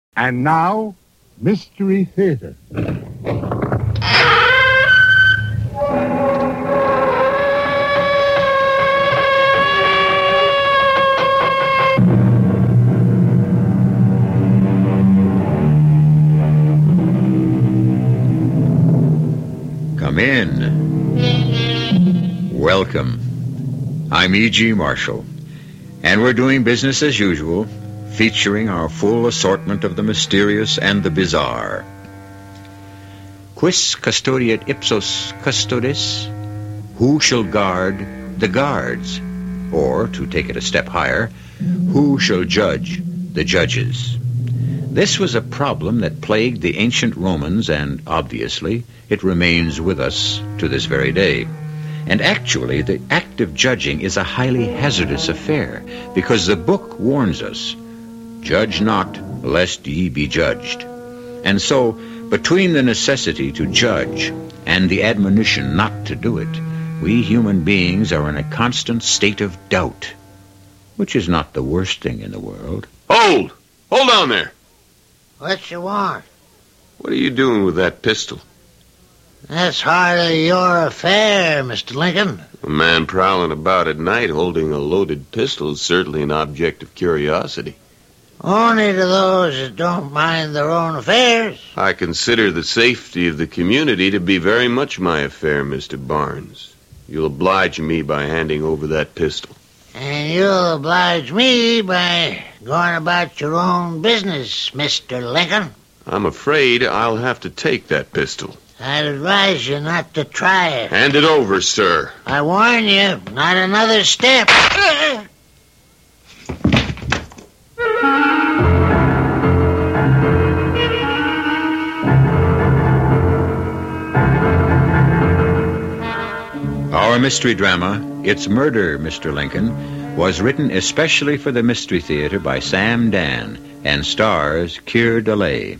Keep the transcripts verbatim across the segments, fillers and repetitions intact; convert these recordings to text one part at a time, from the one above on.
And now, Mystery Theater. Come in. Welcome. I'm E G. Marshall, and we're doing business as usual, featuring our full assortment of the mysterious and the bizarre. Quis custodiet ipsos custodes? Who shall guard the guards? Or, to take it a step higher, who shall judge the judges? This was a problem that plagued the ancient Romans, and obviously it remains with us to this very day. And actually, the act of judging is a highly hazardous affair, because the book warns us, "Judge not, lest ye be judged." And so, between the necessity to judge and the admonition not to do it, we human beings are in a constant state of doubt, which is not the worst thing in the world. Hold! Hold on there! What you want? What are you doing with that pistol? That's hardly your affair, Mister Lincoln. A man prowling about at night holding a loaded pistol is certainly an object of curiosity. Only to those that don't mind their own affairs. I consider the safety of the community to be very much my affair, Mister Barnes. You'll oblige me by handing over that pistol. And you'll oblige me by going about your own business, Mister Lincoln. I'm afraid I'll have to take that pistol. I'd advise you not to try it. Hand it over, sir. I warn you, not another step. Our mystery drama, It's Murder, Mister Lincoln, was written especially for the Mystery Theater by Sam Dan and stars Keir Dullea.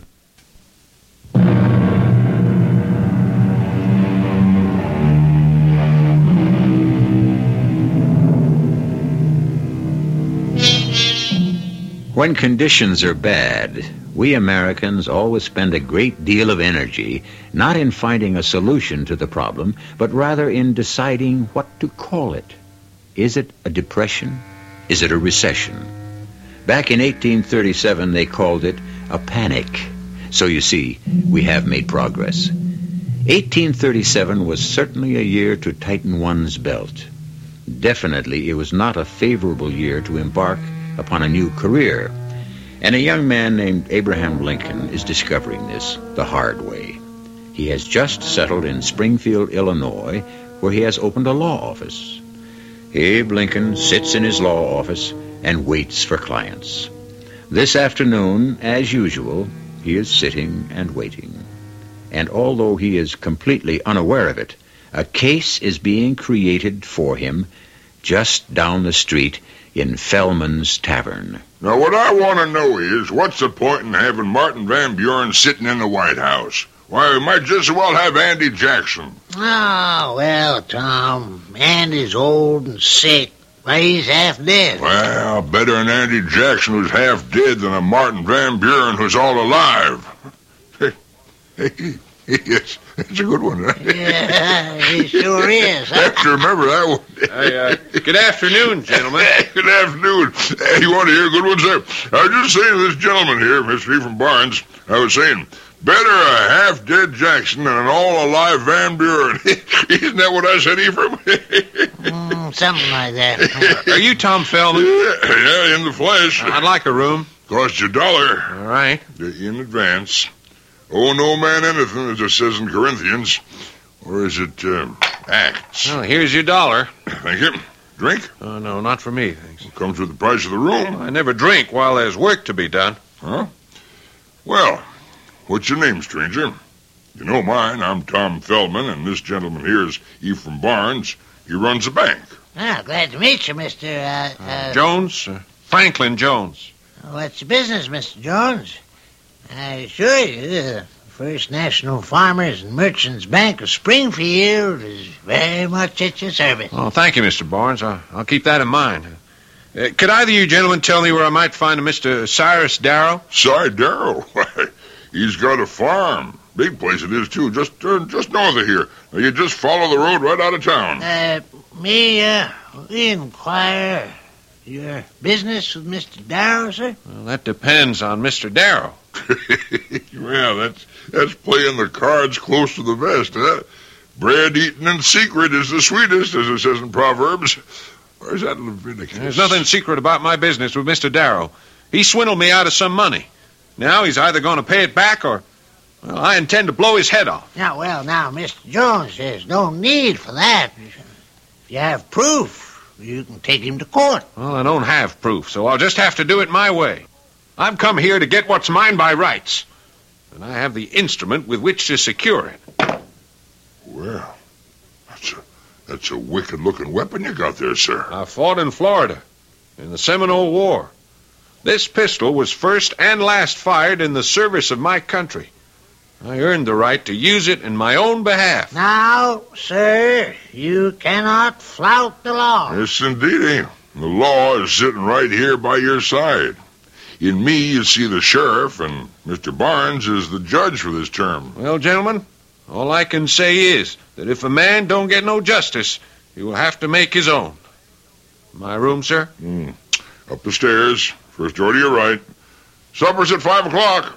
When conditions are bad, we Americans always spend a great deal of energy not in finding a solution to the problem, but rather in deciding what to call it. Is it a depression? Is it a recession? Back in eighteen thirty-seven, they called it a panic. So you see, we have made progress. eighteen thirty-seven was certainly a year to tighten one's belt. Definitely, it was not a favorable year to embark upon a new career. And a young man named Abraham Lincoln is discovering this the hard way. He has just settled in Springfield, Illinois, where he has opened a law office. Abe Lincoln sits in his law office and waits for clients. This afternoon, as usual, he is sitting and waiting. And although he is completely unaware of it, a case is being created for him just down the street in Fellman's Tavern. Now, what I want to know is, what's the point in having Martin Van Buren sitting in the White House? Why, we might just as well have Andy Jackson. Oh, well, Tom, Andy's old and sick. Why, he's half dead. Well, better an Andy Jackson who's half dead than a Martin Van Buren who's all alive. Yes, that's a good one. Yeah, he sure is. I have to remember that one. Hey, uh, good afternoon, gentlemen. Good afternoon. Hey, you want to hear a good one, sir? I was just saying to this gentleman here, Mister Ephraim Barnes, I was saying, better a half-dead Jackson than an all-alive Van Buren. Isn't that what I said, Ephraim? mm, something like that. Are you Tom Feldman? Yeah, yeah, in the flesh. I'd like a room. Cost you a dollar. All right. In advance. Owe no man anything, as it says in Corinthians. Or is it, uh, Acts? Well, here's your dollar. Thank you. Drink? Oh, no, not for me, thanks. It comes with the price of the room. I never drink while there's work to be done. Huh? Well, what's your name, stranger? You know mine. I'm Tom Feldman, and this gentleman here is Ephraim Barnes. He runs a bank. Ah, glad to meet you, Mister Uh, uh, Jones? Uh, Franklin Jones. What's your business, Mister Jones? I assure you, the First National Farmers and Merchants Bank of Springfield is very much at your service. Oh, thank you, Mister Barnes. I'll, I'll keep that in mind. Uh, could either of you gentlemen tell me where I might find a Mister Cyrus Darrow? Cy Darrow? He's got a farm. Big place it is, too, just uh, just north of here. Now, you just follow the road right out of town. Uh, me, uh, we inquire your business with Mister Darrow, sir? Well, that depends on Mister Darrow. Well, that's, that's playing the cards close to the vest, huh? Bread eaten in secret is the sweetest, as it says in Proverbs. Where's that Leviticus? There's nothing secret about my business with Mister Darrow. He swindled me out of some money. Now he's either going to pay it back or, well, I intend to blow his head off. Now, well, now, Mister Jones, there's no need for that. If you have proof, you can take him to court. Well, I don't have proof, so I'll just have to do it my way. I've come here to get what's mine by rights, and I have the instrument with which to secure it. Well, that's a, that's a wicked-looking weapon you got there, sir. I fought in Florida in the Seminole War. This pistol was first and last fired in the service of my country. I earned the right to use it in my own behalf. Now, sir, you cannot flout the law. Yes, indeedy. The law is sitting right here by your side. In me, you see the sheriff, and Mister Barnes is the judge for this term. Well, gentlemen, all I can say is that if a man don't get no justice, he will have to make his own. My room, sir? Mm. Up the stairs. First door to your right. Supper's at five o'clock.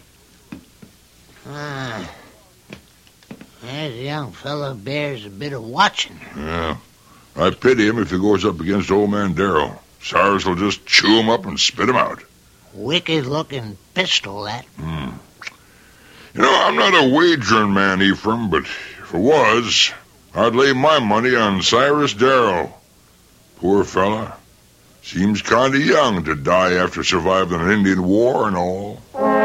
Ah, that young fellow bears a bit of watching. Yeah. I pity him if he goes up against old man Darrow. Cyrus will just chew him up and spit him out. Wicked-looking pistol, that. Hmm. You know, I'm not a wagering man, Ephraim, but if it was, I'd lay my money on Cyrus Darrow. Poor fella. Seems kind of young to die after surviving an Indian war and all.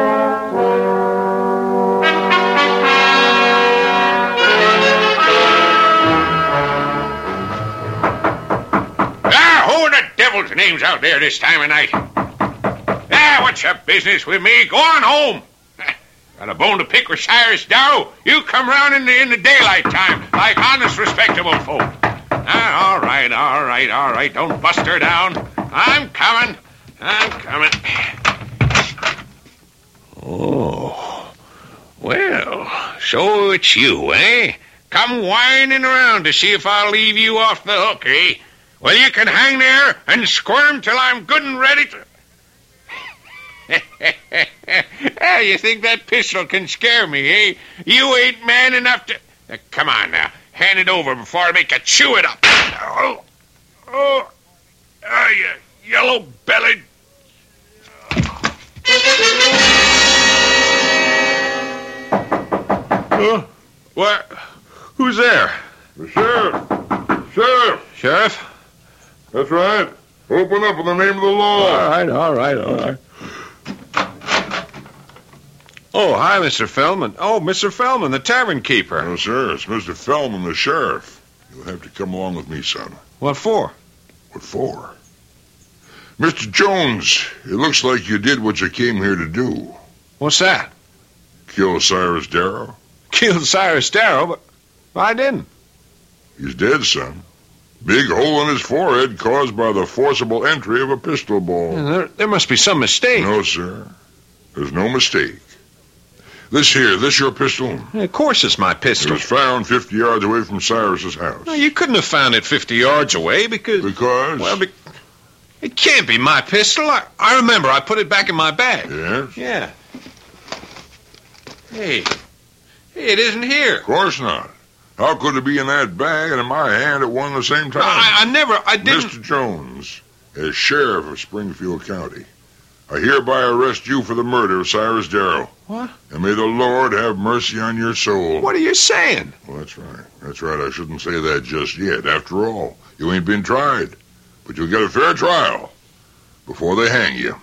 Ah, who in the devil's name's out there this time of night? Ah, what's your business with me? Go on home. Got a bone to pick with Cyrus Darrow? You come round in the, in the daylight time like honest, respectable folk. Ah, all right, all right, all right. Don't bust her down. I'm coming. I'm coming. Oh, well, so it's you, eh? Come whining around to see if I'll leave you off the hook, eh? Well, you can hang there and squirm till I'm good and ready to... Ah, you think that pistol can scare me, eh? You ain't man enough to... Now, come on now. Hand it over before I make you chew it up. Oh, oh, oh you yellow-bellied... Uh, what? Who's there? The sheriff. Sheriff. Sheriff? That's right. Open up in the name of the law. All right, all right, all right. Oh, hi, Mister Feldman. Oh, Mister Feldman, the tavern keeper. No, sir. It's Mister Feldman, the sheriff. You'll have to come along with me, son. What for? What for? Mister Jones, it looks like you did what you came here to do. What's that? Kill Cyrus Darrow. Killed Cyrus Darrow, but I didn't. He's dead, son. Big hole in his forehead caused by the forcible entry of a pistol ball. Yeah, there, there must be some mistake. No, sir. There's no mistake. This here, this your pistol? Yeah, of course it's my It pistol. was found fifty yards away from Cyrus's house. No, you couldn't have found it fifty yards away because... Because? Well, be, it can't be my pistol. I, I remember I put it back in my bag. Yes? Yeah. Hey. Hey, it isn't here. Of course not. How could it be in that bag and in my hand at one and the same time? I, I never... I didn't... Mister Jones, as sheriff of Springfield County, I hereby arrest you for the murder of Cyrus Darrow. What? And may the Lord have mercy on your soul. What are you saying? Well, that's right. That's right. I shouldn't say that just yet. After all, you ain't been tried. But you'll get a fair trial before they hang you.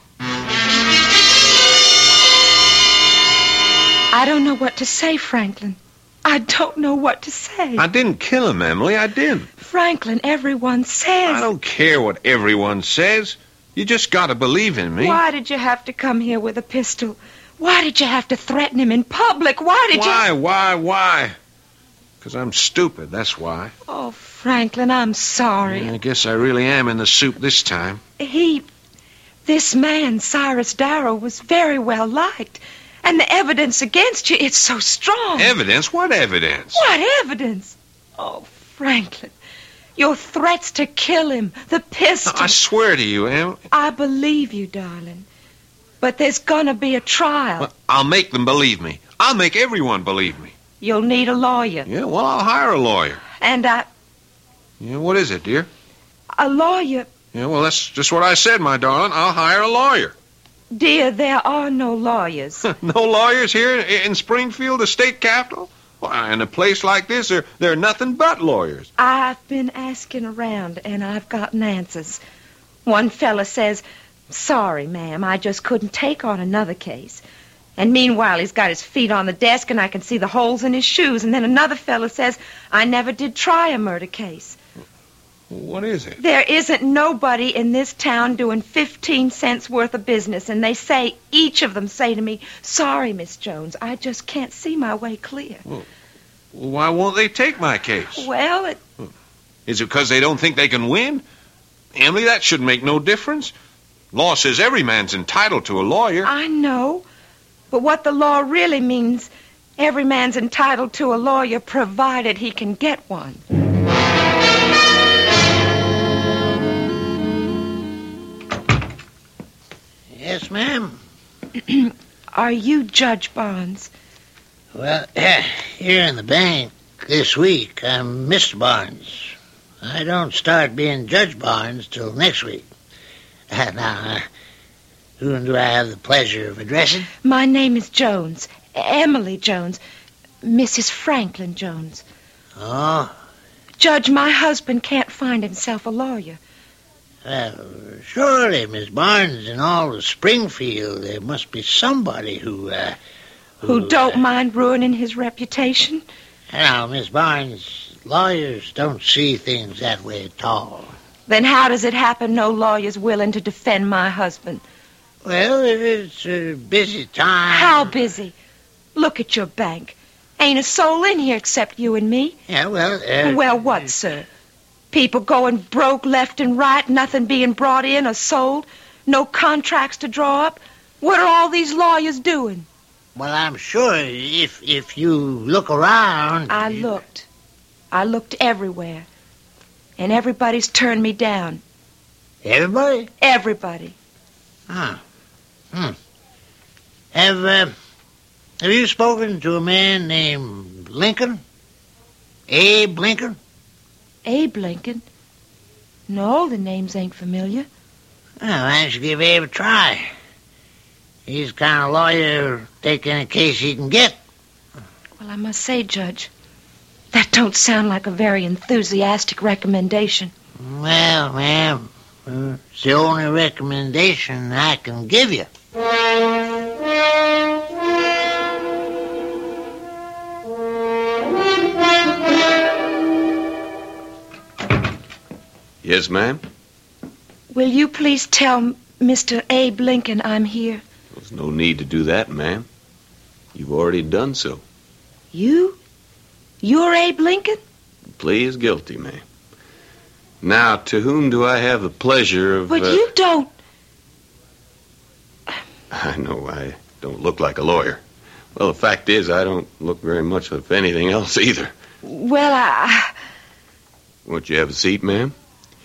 I don't know what to say, Franklin. I don't know what to say. I didn't kill him, Emily. I didn't. Franklin, everyone says... I don't care what everyone says. You just got to believe in me. Why did you have to come here with a pistol? Why did you have to threaten him in public? Why did why, you... Why, why, why? Because I'm stupid, that's why. Oh, Franklin, I'm sorry. I guess I really am in the soup this time. He, this man, Cyrus Darrow, was very well liked. And the evidence against you, it's so strong. Evidence? What evidence? What evidence? Oh, Franklin, your threats to kill him, the pistol. I swear to you, Em. I believe you, darling. But there's gonna be a trial. Well, I'll make them believe me. I'll make everyone believe me. You'll need a lawyer. Yeah, well, I'll hire a lawyer. And I... Yeah, what is it, dear? A lawyer... Yeah, well, that's just what I said, my darling. I'll hire a lawyer. Dear, there are no lawyers. No lawyers here in Springfield, the state capital? Why, in a place like this, there, there are nothing but lawyers. I've been asking around, and I've gotten answers. One fella says, sorry, ma'am, I just couldn't take on another case. And meanwhile, he's got his feet on the desk, and I can see the holes in his shoes. And then another fella says, I never did try a murder case. What is it? There isn't nobody in this town doing fifteen cents worth of business, and they say, each of them say to me, sorry, Miss Jones, I just can't see my way clear. Well, why won't they take my case? Well, it... Is it because they don't think they can win? Emily, that should make no difference. Law says every man's entitled to a lawyer. I know, but what the law really means, every man's entitled to a lawyer provided he can get one. Yes, ma'am. Are you Judge Barnes? Well, here in the bank this week, I'm Mister Barnes. I don't start being Judge Barnes till next week. Uh, now, uh, whom do I have the pleasure of addressing? My name is Jones. Emily Jones. Missus Franklin Jones. Oh? Judge, my husband can't find himself a lawyer. Well, surely, Miss Barnes, in all of Springfield, there must be somebody who, uh... Who, who don't uh, mind ruining his reputation? Now, Miss Barnes, lawyers don't see things that way at all. Then how does it happen no lawyer's willing to defend my husband? Well, if it's a busy time... How busy? Look at your bank. Ain't a soul in here except you and me. Yeah, well... Uh, well, what, sir? People going broke left and right, nothing being brought in or sold, no contracts to draw up. What are all these lawyers doing? Well, I'm sure if if you look around... I you... looked. I looked everywhere. And everybody's turned me down. Everybody? Everybody. Ah. Hmm. Have, uh, have you spoken to a man named Lincoln? Abe Lincoln? Abe Lincoln? No, the names ain't familiar. Well, why don't you give Abe a try? He's the kind of lawyer who'll take any case he can get. Well, I must say, Judge, that don't sound like a very enthusiastic recommendation. Well, ma'am, it's the only recommendation I can give you. Yes, ma'am? Will you please tell Mister Abe Lincoln I'm here? There's no need to do that, ma'am. You've already done so. You? You're Abe Lincoln? The plea is guilty, ma'am. Now, to whom do I have the pleasure of... But uh... you don't... I know I don't look like a lawyer. Well, the fact is, I don't look very much of anything else either. Well, I... Won't you have a seat, ma'am?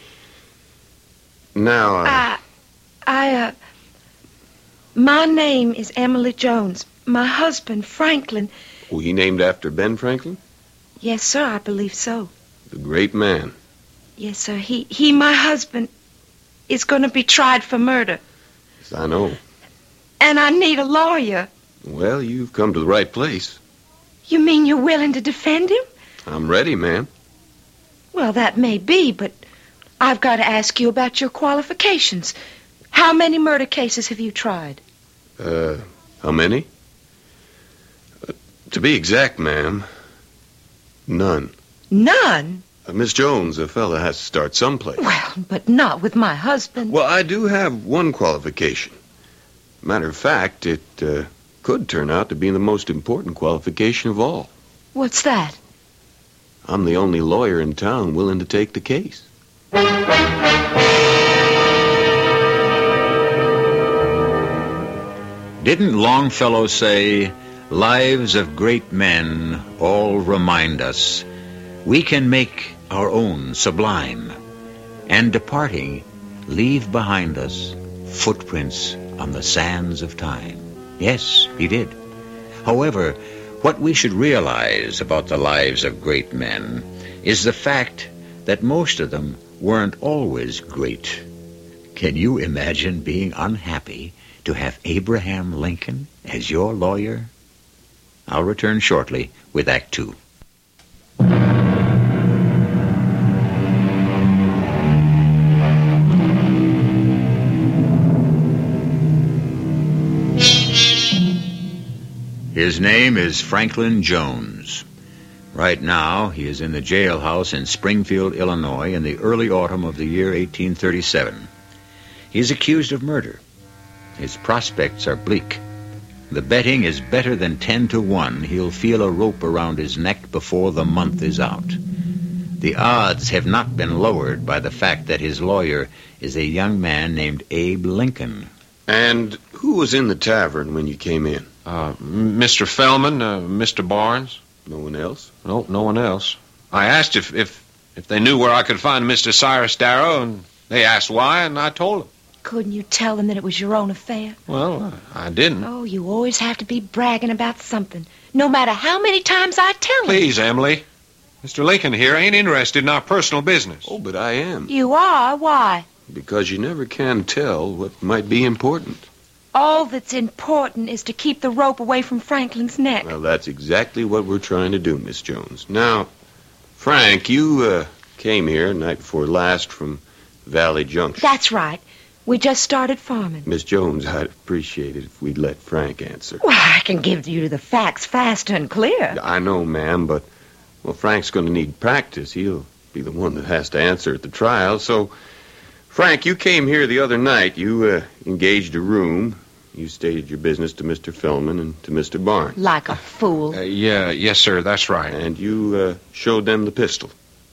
Now, uh... I... I, uh... My name is Emily Jones. My husband, Franklin... Was he named after Ben Franklin? Yes, sir, I believe so. The great man. Yes, sir. He, he, my husband, is going to be tried for murder. Yes, I know. And I need a lawyer. Well, you've come to the right place. You mean you're willing to defend him? I'm ready, ma'am. Well, that may be, but I've got to ask you about your qualifications. How many murder cases have you tried? Uh, how many? Uh, to be exact, ma'am, none. None? Uh, Miss Jones, a fella has to start someplace. Well, but not with my husband. Well, I do have one qualification. Matter of fact, it uh, could turn out to be the most important qualification of all. What's that? I'm the only lawyer in town willing to take the case. Didn't Longfellow say, "Lives of great men all remind us we can make our own sublime, and departing, leave behind us footprints on the sands of time"? Yes, he did. However, what we should realize about the lives of great men is the fact that most of them weren't always great. Can you imagine being unhappy to have Abraham Lincoln as your lawyer? I'll return shortly with Act Two. His name is Franklin Jones. Right now, he is in the jailhouse in Springfield, Illinois, in the early autumn of the year eighteen thirty-seven. He is accused of murder. His prospects are bleak. The betting is better than ten to one he'll feel a rope around his neck before the month is out. The odds have not been lowered by the fact that his lawyer is a young man named Abe Lincoln. And who was in the tavern when you came in? Uh, Mister Fellman, uh, Mister Barnes. No one else? No, no one else. I asked if, if, if they knew where I could find Mister Cyrus Darrow, and they asked why, and I told them. Couldn't you tell them that it was your own affair? Well, I didn't. Oh, you always have to be bragging about something, no matter how many times I tell them. Please, Emily. Mister Lincoln here ain't interested in our personal business. Oh, but I am. You are? Why? Because you never can tell what might be important. All that's important is to keep the rope away from Franklin's neck. Well, that's exactly what we're trying to do, Miss Jones. Now, Frank, you uh, came here night before last from Valley Junction. That's right. We just started farming. Miss Jones, I'd appreciate it if we'd let Frank answer. Well, I can give you the facts fast and clear. I know, ma'am, but, well, Frank's going to need practice. He'll be the one that has to answer at the trial. So, Frank, you came here the other night. You uh, engaged a room. You stated your business to Mister Fellman and to Mister Barnes. Like a fool. Uh, yeah, yes, sir, that's right. And you uh, showed them the pistol.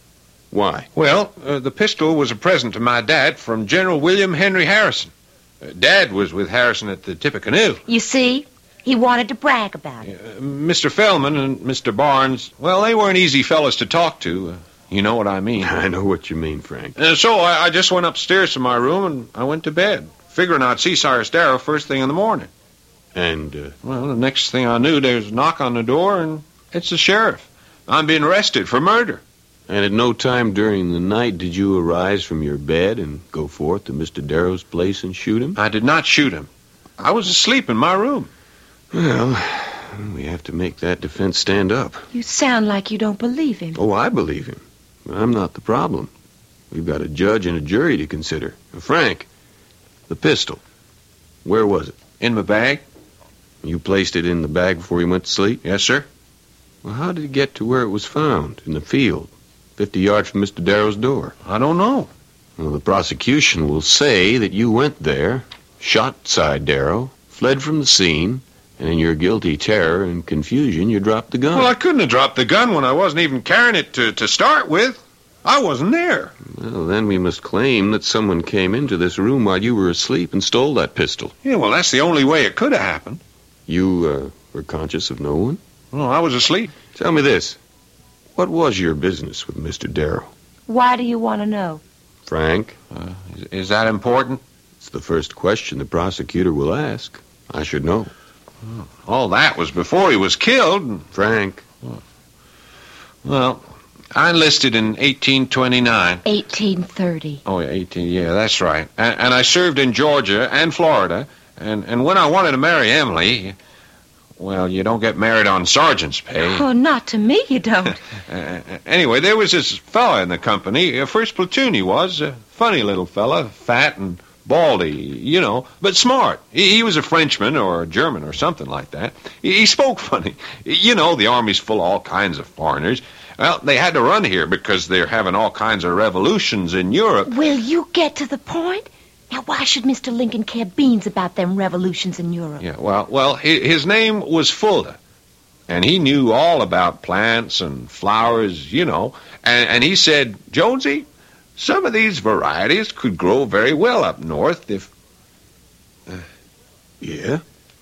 Why? Well, uh, the pistol was a present to my dad from General William Henry Harrison. Uh, Dad was with Harrison at the Tippecanoe. You see, he wanted to brag about it. Uh, Mister Fellman and Mister Barnes, well, they weren't easy fellas to talk to. Uh, you know what I mean. I know what you mean, Frank. Uh, so I, I just went upstairs to my room and I went to bed, figuring I'd see Cyrus Darrow first thing in the morning. And, uh... well, the next thing I knew, there was a knock on the door, and it's the sheriff. I'm being arrested for murder. And at no time during the night did you arise from your bed and go forth to Mister Darrow's place and shoot him? I did not shoot him. I was asleep in my room. Well, we have to make that defense stand up. You sound like you don't believe him. Oh, I believe him. But I'm not the problem. We've got a judge and a jury to consider. Frank, the pistol, where was it? In my bag. You placed it in the bag before you went to sleep? Yes, sir. Well, how did it get to where it was found? In the field, fifty yards from Mister Darrow's door? I don't know. Well, the prosecution will say that you went there, shot Cy Darrow, fled from the scene, and in your guilty terror and confusion, you dropped the gun. Well, I couldn't have dropped the gun when I wasn't even carrying it to, to start with. I wasn't there. Well, then we must claim that someone came into this room while you were asleep and stole that pistol. Yeah, well, that's the only way it could have happened. You uh, were conscious of no one? Well, I was asleep. Tell me this. What was your business with Mister Darrow? Why do you want to know? Frank? Uh, is, is that important? It's the first question the prosecutor will ask. I should know. Oh, all that was before he was killed. Frank? Oh. Well, I enlisted in eighteen twenty-nine. eighteen thirty. Oh, yeah, eighteen, yeah, that's right. And, and I served in Georgia and Florida. And, and when I wanted to marry Emily, well, you don't get married on sergeant's pay. Oh, not to me, you don't. uh, anyway, there was this fella in the company, a first platoon he was, a funny little fella, fat and baldy, you know, but smart. He, he was a Frenchman or a German or something like that. He, he spoke funny. You know, the Army's full of all kinds of foreigners. Well, they had to run here because they're having all kinds of revolutions in Europe. Will you get to the point? Now, why should Mister Lincoln care beans about them revolutions in Europe? Yeah, well, well, his name was Fulda. and he knew all about plants and flowers, you know. And, and he said, Jonesy, some of these varieties could grow very well up north if... Uh, yeah?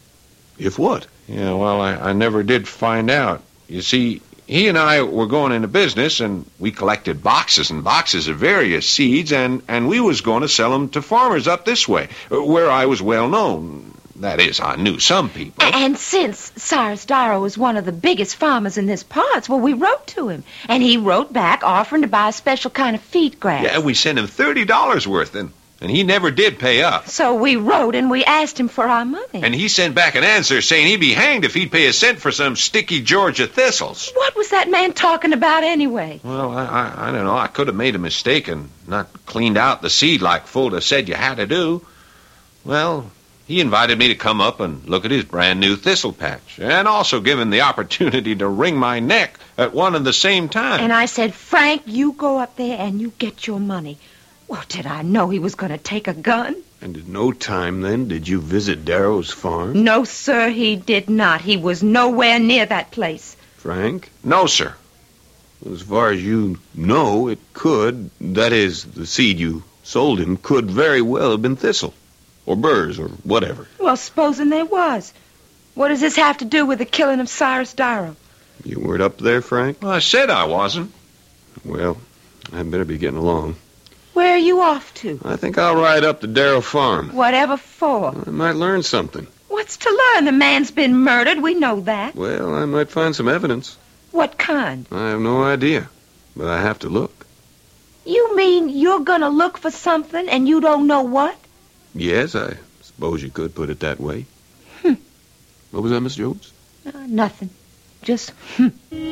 If what? Yeah, well, I, I never did find out. You see, he and I were going into business, and we collected boxes and boxes of various seeds, and, and we was going to sell them to farmers up this way, where I was well known. That is, I knew some people. And since Cyrus Darrow was one of the biggest farmers in this parts, well, we wrote to him. And he wrote back offering to buy a special kind of feed grass. Yeah, we sent him thirty dollars worth, and, and he never did pay up. So we wrote and we asked him for our money. And he sent back an answer saying he'd be hanged if he'd pay a cent for some sticky Georgia thistles. What was that man talking about anyway? Well, I, I, I don't know. I could have made a mistake and not cleaned out the seed like Fulda said you had to do. Well... he invited me to come up and look at his brand-new thistle patch, and also given the opportunity to wring my neck at one and the same time. And I said, Frank, you go up there and you get your money. Well, did I know he was going to take a gun? And at no time, then, did you visit Darrow's farm? No, sir, he did not. He was nowhere near that place. Frank? No, sir. As far as you know, it could, that is, the seed you sold him, could very well have been thistle. Or burrs, or whatever. Well, supposing there was. What does this have to do with the killing of Cyrus Darrow? You weren't up there, Frank? Well, I said I wasn't. Well, I'd better be getting along. Where are you off to? I think I'll ride up to Darrow Farm. Whatever for? I might learn something. What's to learn? The man's been murdered. We know that. Well, I might find some evidence. What kind? I have no idea, but I have to look. You mean you're going to look for something and you don't know what? Yes, I suppose you could put it that way. Hmm. What was that, Miss Jones? Uh, nothing. Just, hmm.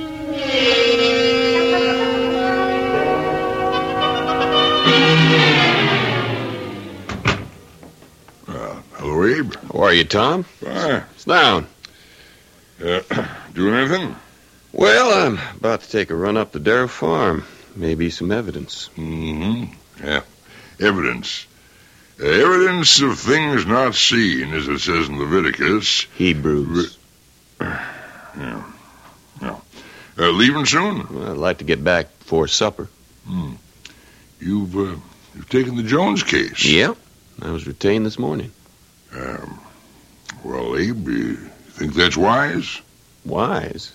Uh, hello, Abe. How are you, Tom? Fine. Sit down. Uh, doing anything? Well, I'm about to take a run up to Darrow Farm. Maybe some evidence. Mm-hmm. Yeah. Evidence. Uh, evidence of things not seen, as it says in Leviticus. Hebrews. Re- yeah. Yeah. Uh, leaving soon? Well, I'd like to get back before supper. Hmm. You've, uh, you've taken the Jones case. Yeah. I was retained this morning. Um, well, Abe, you think that's wise? Wise?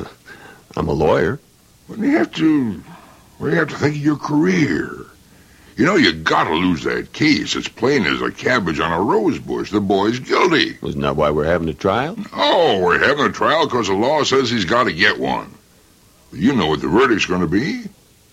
I'm a lawyer. Well, you have to, well, you have to think of your career. You know, you gotta lose that case. It's plain as a cabbage on a rose bush. The boy's guilty. Wasn't that why we're having a trial? Oh, we're having a trial because the law says he's got to get one. You know what the verdict's going to be.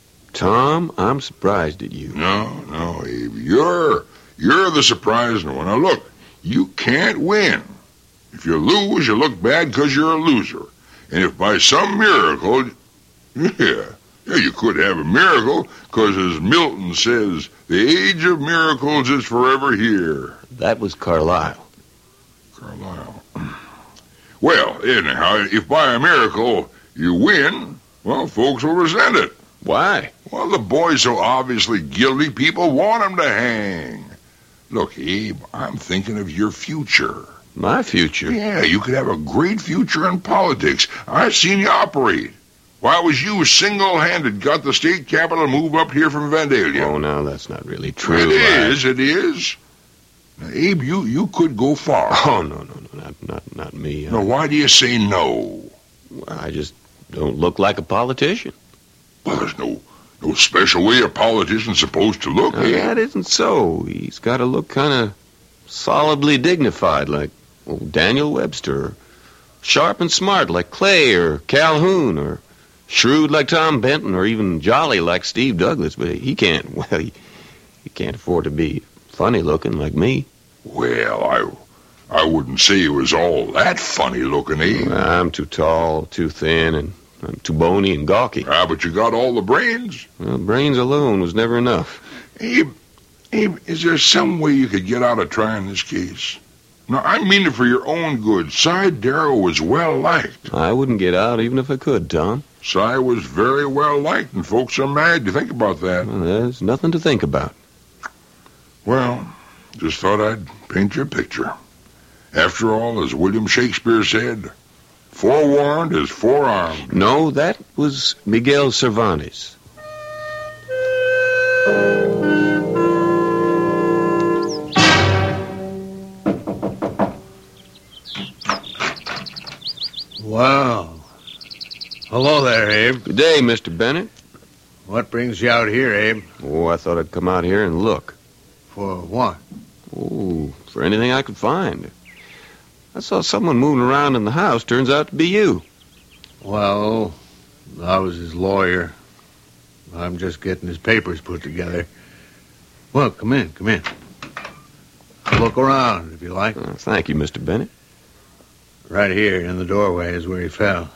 Tom, I'm surprised at you. No, no, Abe. You're, you're the surprising one. Now, look, you can't win. If you lose, you look bad because you're a loser. And if by some miracle, yeah, yeah, you could have a miracle, because as Milton says, the age of miracles is forever here. That was Carlyle. Carlyle. Well, anyhow, if by a miracle you win, well, folks will resent it. Why? Well, the boy's so obviously guilty, people want him to hang. Look, Abe, I'm thinking of your future. My future? Yeah, you could have a great future in politics. I've seen you operate. Why, it was you single-handed got the state capital to move up here from Vandalia. Oh, now, that's not really true. It I... is, it is. Now, Abe, you, you could go far. Oh, no, no, no, not not, not me. Now, why do you say no? I just don't look like a politician. Well, there's no no special way a politician's supposed to look. Now, eh? that isn't so. He's got to look kind of solidly dignified, like well, Daniel Webster, or sharp and smart like Clay or Calhoun, or shrewd like Tom Benton, or even jolly like Steve Douglas. But he can't, well, he, he can't afford to be funny looking like me. Well, I I wouldn't say he was all that funny looking, eh? I'm too tall, too thin, and I'm too bony and gawky. Ah, but you got all the brains. Well, brains alone was never enough. Abe, Abe, is there some way you could get out of trying this case? Now, I mean it for your own good. Cy Darrow was well liked. I wouldn't get out even if I could, Tom. Cy was very well liked, and folks are mad to think about that. Well, there's nothing to think about. Well, just thought I'd paint you a picture. After all, as William Shakespeare said, Forewarned is forearmed. No, that was Miguel Cervantes. Wow. Hello there, Abe. Good day, Mister Bennett. What brings you out here, Abe? Oh, I thought I'd come out here and look. For what? Oh, for anything I could find. I saw someone moving around in the house. Turns out to be you. Well, I was his lawyer. I'm just getting his papers put together. Well, come in, come in. Look around, if you like. Oh, thank you, Mister Bennett. Right here in the doorway is where he fell.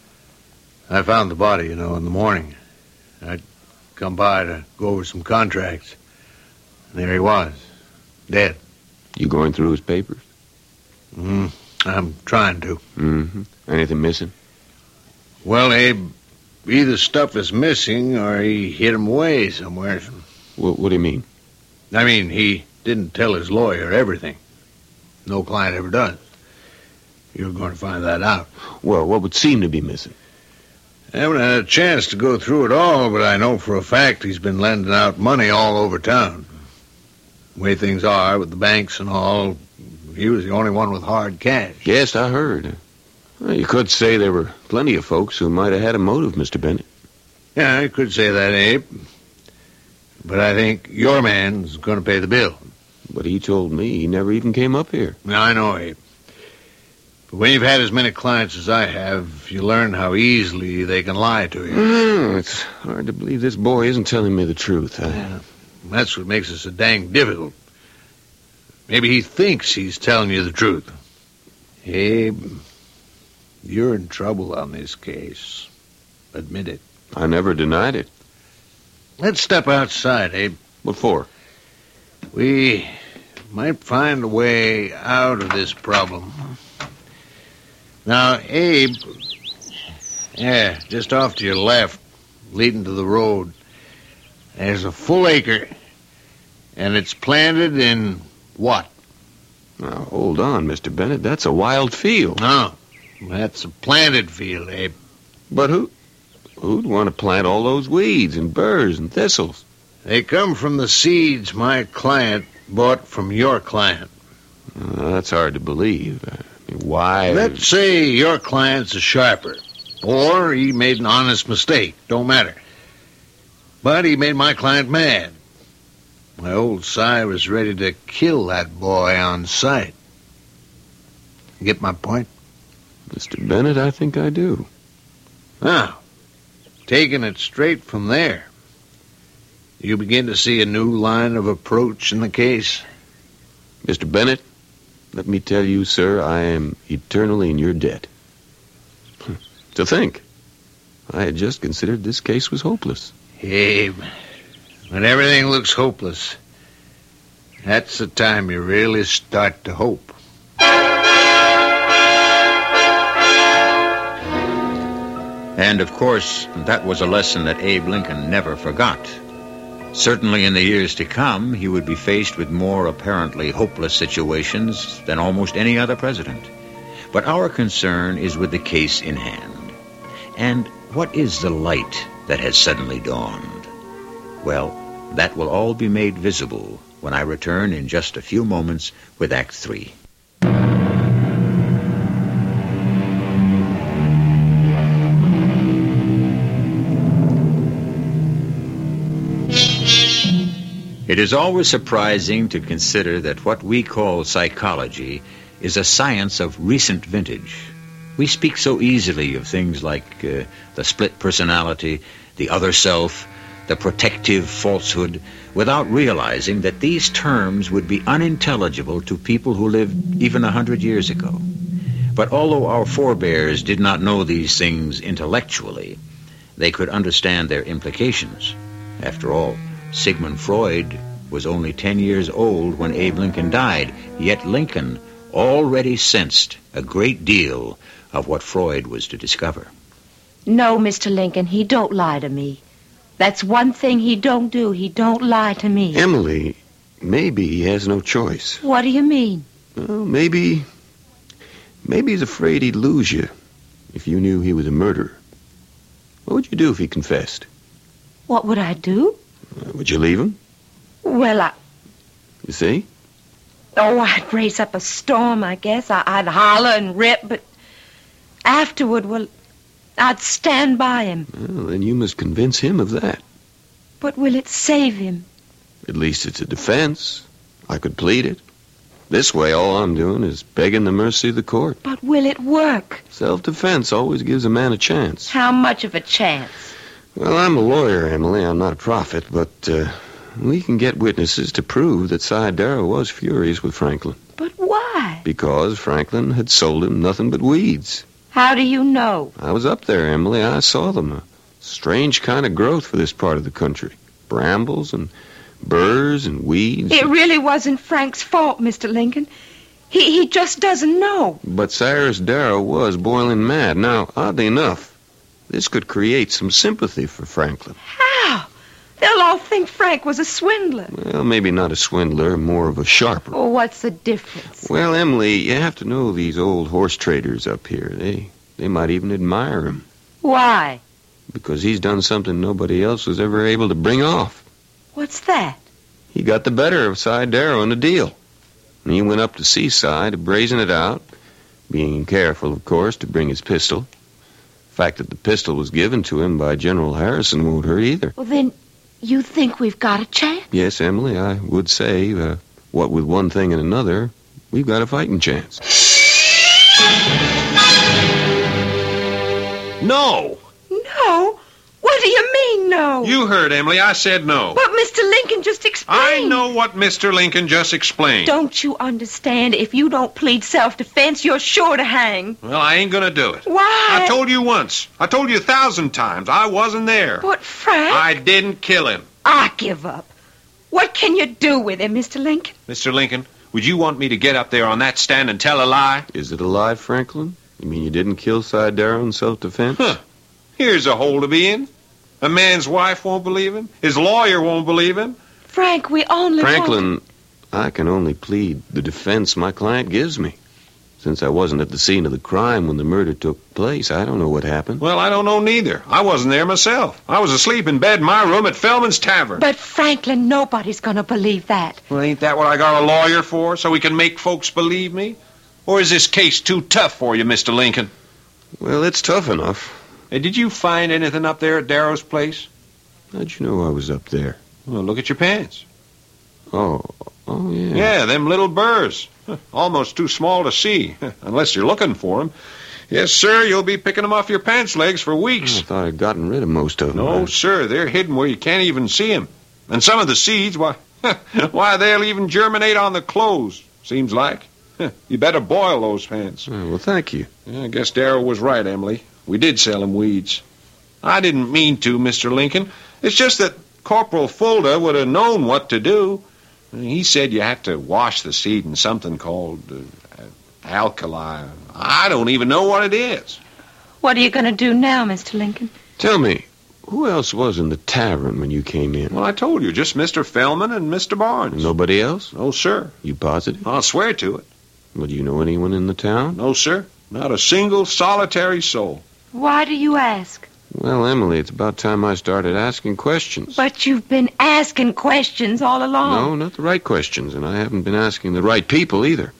I found the body, you know, in the morning. I'd come by to go over some contracts. And there he was, dead. You going through his papers? Mm, I'm trying to. Mm-hmm. Anything missing? Well, Abe, either stuff is missing or he hid him away somewhere. What, what do you mean? I mean, he didn't tell his lawyer everything. No client ever does. You're going to find that out. Well, what would seem to be missing? I haven't had a chance to go through it all, but I know for a fact he's been lending out money all over town. The way things are with the banks and all, he was the only one with hard cash. Yes, I heard. Well, you could say there were plenty of folks who might have had a motive, Mister Bennett. Yeah, I could say that, Abe. But I think your man's going to pay the bill. But he told me he never even came up here. Now, I know, Abe. But when you've had as many clients as I have, you learn how easily they can lie to you. Mm, it's hard to believe this boy isn't telling me the truth. I... Yeah, that's what makes it so dang difficult. Maybe he thinks he's telling you the truth. Abe, you're in trouble on this case. Admit it. I never denied it. Let's step outside, Abe. What for? We might find a way out of this problem. Now, Abe, yeah, just off to your left, leading to the road, there's a full acre, and it's planted in what? Now, hold on, Mister Bennett. That's a wild field. No, that's a planted field, Abe. But who, who'd want to plant all those weeds and burrs and thistles? They come from the seeds my client bought from your client. Uh, that's hard to believe. I mean, why? Let's say your client's a sharper, or he made an honest mistake. Don't matter. But he made my client mad. My old Si was ready to kill that boy on sight. You get my point? Mister Bennett, I think I do. Now, taking it straight from there, you begin to see a new line of approach in the case. Mister Bennett, let me tell you, sir, I am eternally in your debt. To think, I had just considered this case was hopeless. Abe, when everything looks hopeless, that's the time you really start to hope. And, of course, that was a lesson that Abe Lincoln never forgot. Certainly in the years to come, he would be faced with more apparently hopeless situations than almost any other president. But our concern is with the case in hand. And what is the light that has suddenly dawned? Well, that will all be made visible when I return in just a few moments with Act Three. It is always surprising to consider that what we call psychology is a science of recent vintage. We speak so easily of things like uh, the split personality, the other self, the protective falsehood, without realizing that these terms would be unintelligible to people who lived even a hundred years ago. But although our forebears did not know these things intellectually, they could understand their implications. After all, Sigmund Freud was only ten years old when Abe Lincoln died, yet Lincoln already sensed a great deal of what Freud was to discover. No, Mister Lincoln, he don't lie to me. That's one thing he don't do. He don't lie to me. Emily, maybe he has no choice. What do you mean? Well, maybe... Maybe he's afraid he'd lose you. if you knew he was a murderer, what would you do if he confessed? What would I do? Uh, would you leave him? Well, I... You see? Oh, I'd raise up a storm, I guess. I, I'd holler and rip, but afterward, well, I'd stand by him. Well, then you must convince him of that. But will it save him? At least it's a defense. I could plead it. This way, all I'm doing is begging the mercy of the court. But will it work? Self-defense always gives a man a chance. How much of a chance? Well, I'm a lawyer, Emily. I'm not a prophet, but uh, we can get witnesses to prove that Si Darrow was furious with Franklin. But why? Because Franklin had sold him nothing but weeds. How do you know? I was up there, Emily. I saw them. A strange kind of growth for this part of the country. Brambles and burrs and weeds. It really wasn't Frank's fault, Mister Lincoln. He he just doesn't know. But Cyrus Darrow was boiling mad. Now, oddly enough, this could create some sympathy for Franklin. How? They'll all think Frank was a swindler. Well, maybe not a swindler, more of a sharper. Oh, what's the difference? Well, Emily, you have to know these old horse traders up here. They they might even admire him. Why? Because he's done something nobody else was ever able to bring off. What's that? He got the better of Si Darrow in a deal. And he went up to Seaside to brazen it out, being careful, of course, to bring his pistol. The fact that the pistol was given to him by General Harrison won't hurt either. Well, then, you think we've got a chance? Yes, Emily, I would say, uh, what with one thing and another, we've got a fighting chance. No! No? What do you mean, no? You heard, Emily. I said no. But Mister Lincoln just explained. I know what Mister Lincoln just explained. Don't you understand? If you don't plead self-defense, you're sure to hang. Well, I ain't gonna do it. Why? I told you once. I told you a thousand times. I wasn't there. But, Frank... I didn't kill him. I give up. What can you do with him, Mister Lincoln? Mister Lincoln, would you want me to get up there on that stand and tell a lie? Is it a lie, Franklin? You mean you didn't kill Si Darrow in self-defense? Huh. Here's a hole to be in. A man's wife won't believe him. His lawyer won't believe him. Frank, we only Franklin, want... I can only plead the defense my client gives me. Since I wasn't at the scene of the crime when the murder took place, I don't know what happened. Well, I don't know neither. I wasn't there myself. I was asleep in bed in my room at Feldman's Tavern. But, Franklin, nobody's going to believe that. Well, ain't that what I got a lawyer for, so we can make folks believe me? Or is this case too tough for you, Mister Lincoln? Well, it's tough enough. Hey, did you find anything up there at Darrow's place? How'd you know I was up there? Well, look at your pants. Oh, oh, yeah. Yeah, them little burrs. Almost too small to see, unless you're looking for them. Yes, sir, you'll be picking them off your pants legs for weeks. I thought I'd gotten rid of most of them. No, sir, they're hidden where you can't even see them. And some of the seeds, why, why, they'll even germinate on the clothes, seems like. You better boil those pants. Oh, well, thank you. Yeah, I guess Darrow was right, Emily. We did sell him weeds. I didn't mean to, Mister Lincoln. It's just that Corporal Fulda would have known what to do. He said you had to wash the seed in something called uh, alkali. I don't even know what it is. What are you going to do now, Mister Lincoln? Tell me, who else was in the tavern when you came in? Well, I told you, just Mister Feldman and Mister Barnes. Nobody else? No, sir. You positive? I'll swear to it. Well, do you know anyone in the town? No, sir. Not a single solitary soul. Why do you ask? Well, Emily, it's about time I started asking questions. But you've been asking questions all along. No, not the right questions, and I haven't been asking the right people either.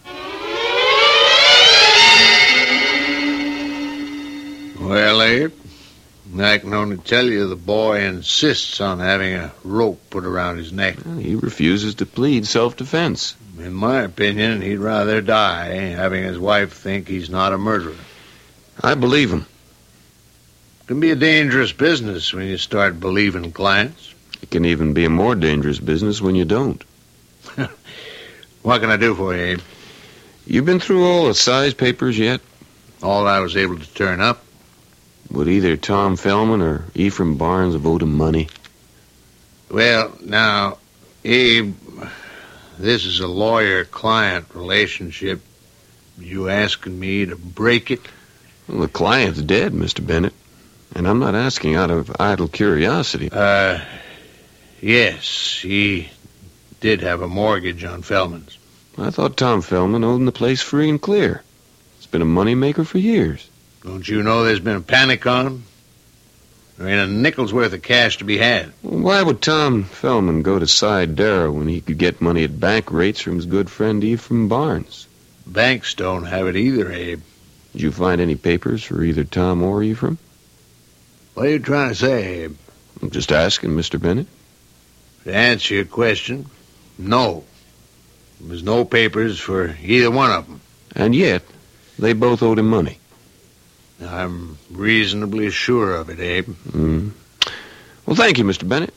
Well, Abe, I can only tell you the boy insists on having a rope put around his neck. Well, he refuses to plead self-defense. In my opinion, he'd rather die having his wife think he's not a murderer. I believe him. It can be a dangerous business when you start believing clients. It can even be a more dangerous business when you don't. What can I do for you, Abe? You been through all the size papers yet? All I was able to turn up. Would either Tom Feldman or Ephraim Barnes have owed him money? Well, now, Abe, this is a lawyer-client relationship. You asking me to break it? Well, the client's dead, Mister Bennett. And I'm not asking out of idle curiosity. Uh, yes, he did have a mortgage on Feldman's. I thought Tom Feldman owned the place free and clear. It's been a money-maker for years. Don't you know there's been a panic on him? There ain't a nickel's worth of cash to be had. Well, why would Tom Fellman go to Cy Darrow when he could get money at bank rates from his good friend Ephraim Barnes? Banks don't have it either, Abe. Did you find any papers for either Tom or Ephraim? What are you trying to say, Abe? I'm just asking, Mister Bennett. To answer your question, no. There's no papers for either one of them. And yet, they both owed him money. I'm reasonably sure of it, Abe. Mm. Well, thank you, Mister Bennett.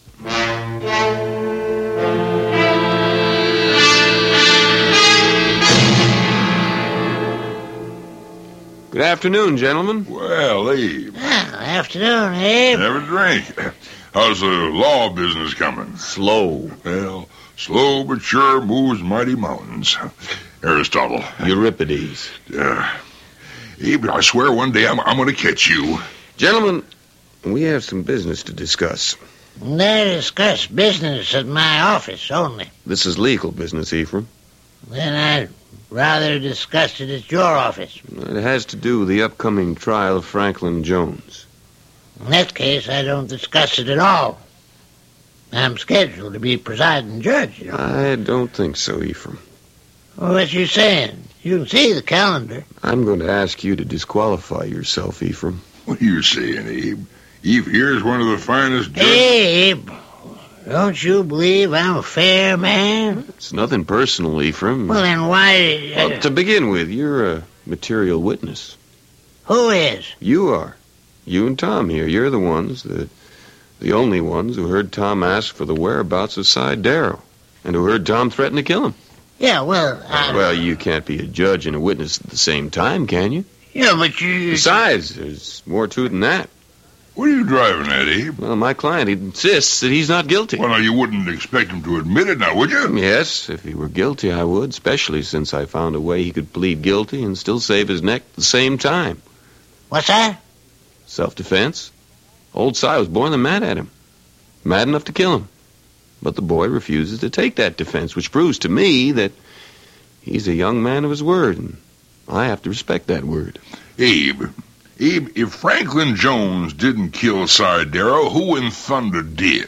Good afternoon, gentlemen. Well, Abe. Ah, afternoon, Abe. Have a drink. How's the law business coming? Slow. Well, slow but sure moves mighty mountains. Aristotle. Euripides. Uh, Abe, I swear one day I'm, I'm going to catch you. Gentlemen, we have some business to discuss. They discuss business at my office only. This is legal business, Ephraim. Then I'd rather discuss it at your office. It has to do with the upcoming trial of Franklin Jones. In that case, I don't discuss it at all. I'm scheduled to be presiding judge, you know. I don't think so, Ephraim. Well, what you saying? You can see the calendar. I'm going to ask you to disqualify yourself, Ephraim. What are you saying, Abe? Eve here is one of the finest judges. Hey, Abe, don't you believe I'm a fair man? It's nothing personal, Ephraim. Well, then why... Uh, Well, to begin with, you're a material witness. Who is? You are. You and Tom here. You're the ones, the, the only ones who heard Tom ask for the whereabouts of Cy Darrow, and who heard Tom threaten to kill him. Yeah, well, I... Well, you can't be a judge and a witness at the same time, can you? Yeah, but you... Besides, there's more to it than that. What are you driving at, Abe? Well, my client insists that he's not guilty. Well, now, you wouldn't expect him to admit it now, would you? Yes, if he were guilty, I would, especially since I found a way he could plead guilty and still save his neck at the same time. What's that? Self-defense. Old Cy was more than mad at him. Mad enough to kill him. But the boy refuses to take that defense, which proves to me that he's a young man of his word, and I have to respect that word. Abe, Abe, if Franklin Jones didn't kill Cy Darrow, who in thunder did?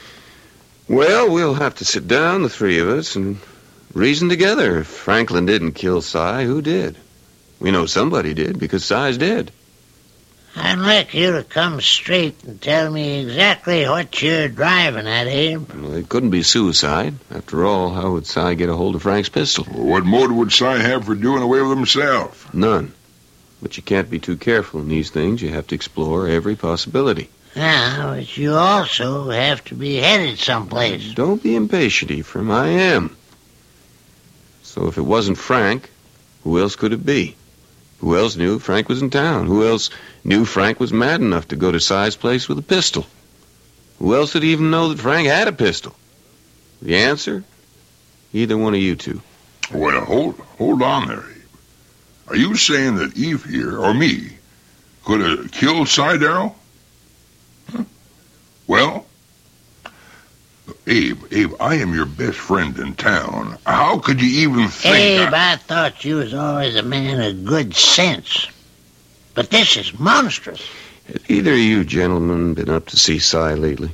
Well, we'll have to sit down, the three of us, and reason together. If Franklin didn't kill Cy, who did? We know somebody did, because Cy's dead. I'd like you to come straight and tell me exactly what you're driving at, Abe. Well, it couldn't be suicide. After all, how would Cy get a hold of Frank's pistol? What motive would Cy have for doing away with himself? None. But you can't be too careful in these things. You have to explore every possibility. Yeah, but you also have to be headed someplace. Don't be impatient, Ephraim. I am. So if it wasn't Frank, who else could it be? Who else knew Frank was in town? Who else knew Frank was mad enough to go to Cy's place with a pistol? Who else would even know that Frank had a pistol? The answer? Either one of you two. Well, hold, hold on there, Abe. Are you saying that Eve here, or me, could have killed Cy Darrow? Huh? Well, Abe, Abe, I am your best friend in town. How could you even think... Abe, I... I thought you was always a man of good sense. But this is monstrous. Have either of you gentlemen been up to see Cy lately?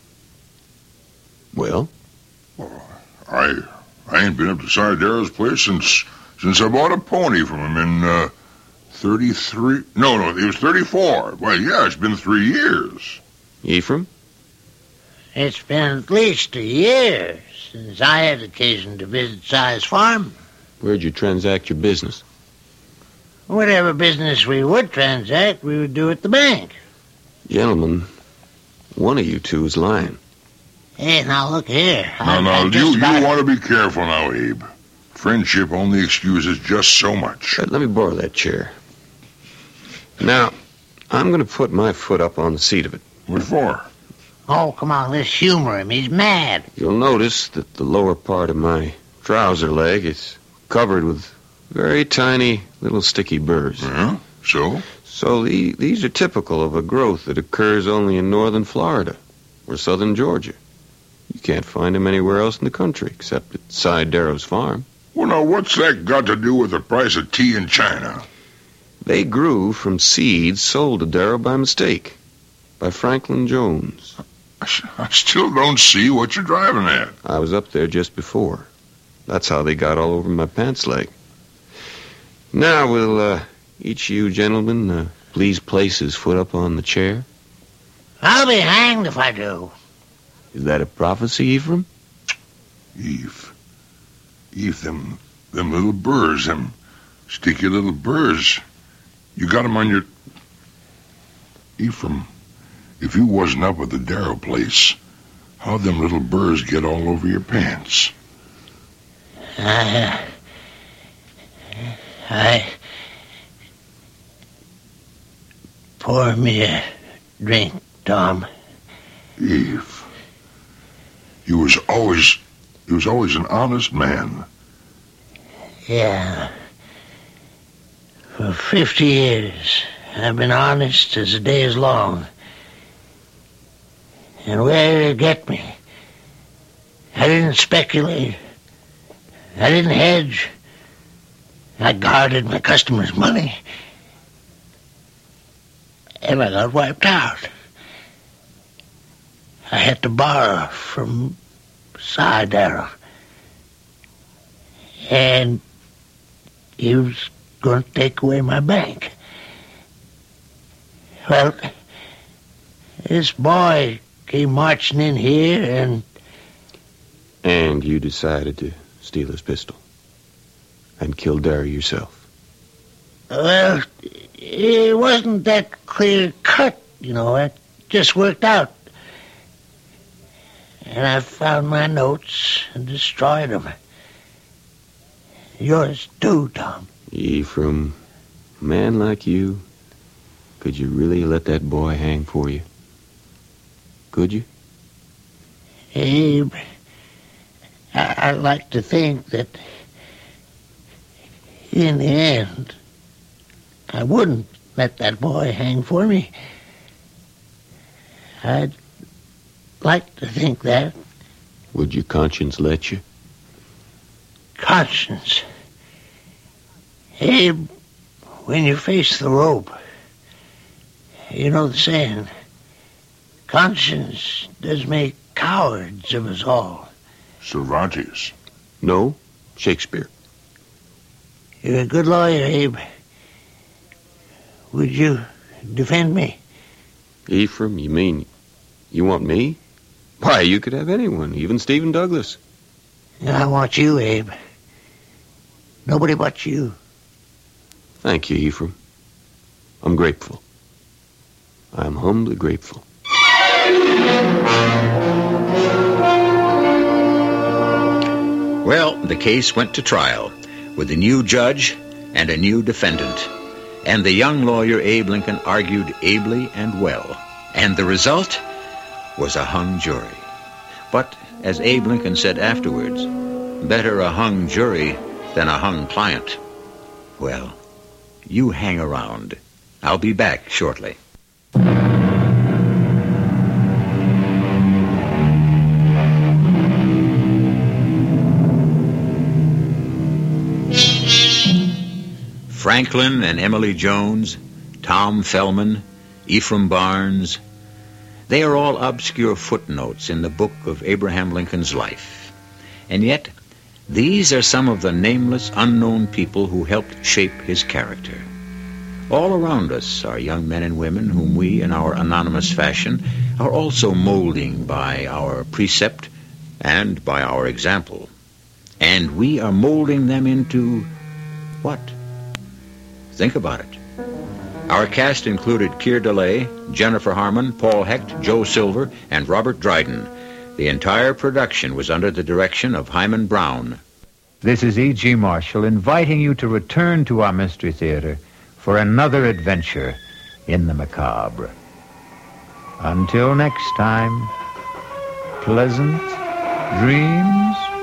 Well? Well, I I ain't been up to Cy Darrow's place since since I bought a pony from him in uh, thirty-three... No, no, it was thirty-four. Well, yeah, it's been three years. Ephraim? It's been at least a year since I had occasion to visit Cy's farm. Where'd you transact your business? Whatever business we would transact, we would do at the bank. Gentlemen, one of you two is lying. Hey, now look here. Now, I, now, I you, just you about- want to be careful now, Abe. Friendship only excuses just so much. Let me borrow that chair. Now, I'm going to put my foot up on the seat of it. What for? Oh, come on, let's humor him. He's mad. You'll notice that the lower part of my trouser leg is covered with very tiny little sticky burrs. Yeah, so? So the, these are typical of a growth that occurs only in northern Florida or southern Georgia. You can't find them anywhere else in the country except at Cy Darrow's farm. Well, now, what's that got to do with the price of tea in China? They grew from seeds sold to Darrow by mistake, by Franklin Jones. I still don't see what you're driving at. I was up there just before. That's how they got all over my pants leg. Now, will uh, each of you gentlemen uh, please place his foot up on the chair? I'll be hanged if I do. Is that a prophecy, Ephraim? Eve. Eve, them, them little burrs, them sticky little burrs. You got 'em on your... Ephraim, if you wasn't up at the Darrow place, how'd them little burrs get all over your pants? I... I... Pour me a drink, Tom. Eve, you was always... you was always an honest man. Yeah. For fifty years, I've been honest as the day is long. And where did it get me? I didn't speculate. I didn't hedge. I guarded my customers' money. And I got wiped out. I had to borrow from Si Darrow. And he was going to take away my bank. Well, this boy came marching in here and... And you decided to steal his pistol and kill Darrow yourself. Well, it wasn't that clear cut, you know. It just worked out. And I found my notes and destroyed them. Yours too, Tom. Ephraim, a man like you, could you really let that boy hang for you? Could you? Abe, I, I like to think that in the end, I wouldn't let that boy hang for me. I'd like to think that. Would your conscience let you? Conscience. Abe, when you face the rope, you know the saying, conscience does make cowards of us all. Cervantes. No, Shakespeare. You're a good lawyer, Abe. Would you defend me? Ephraim, you mean you want me? Why, you could have anyone, even Stephen Douglas. I want you, Abe. Nobody but you. Thank you, Ephraim. I'm grateful. I'm humbly grateful. Well, the case went to trial with a new judge and a new defendant. And the young lawyer Abe Lincoln argued ably and well. And the result was a hung jury. But, as Abe Lincoln said afterwards, better a hung jury than a hung client. Well, you hang around. I'll be back shortly. Franklin and Emily Jones, Tom Fellman, Ephraim Barnes, they are all obscure footnotes in the book of Abraham Lincoln's life. And yet, these are some of the nameless, unknown people who helped shape his character. All around us are young men and women whom we, in our anonymous fashion, are also molding by our precept and by our example. And we are molding them into what? Think about it. Our cast included Keir DeLay, Jennifer Harmon, Paul Hecht, Joe Silver, and Robert Dryden. The entire production was under the direction of Hyman Brown. This is E G. Marshall inviting you to return to our Mystery Theater for another adventure in the macabre. Until next time, pleasant dreams.